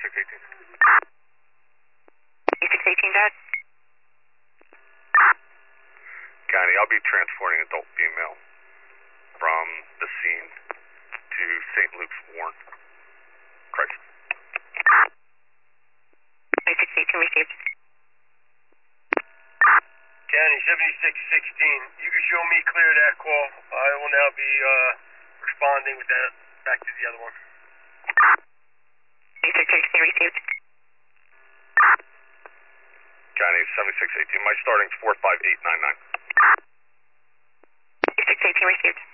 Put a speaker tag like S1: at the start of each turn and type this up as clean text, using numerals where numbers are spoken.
S1: 7618.
S2: 8618, Dad.
S1: County, I'll be transporting adult female from the scene to St. Luke's Warren. Crisis.
S2: 8618 received.
S3: County 7616, you can show me clear of that call. I will now be responding with that back to the other one.
S2: 8618 received.
S1: County 7618, my starting's 45899.
S2: 8618 received.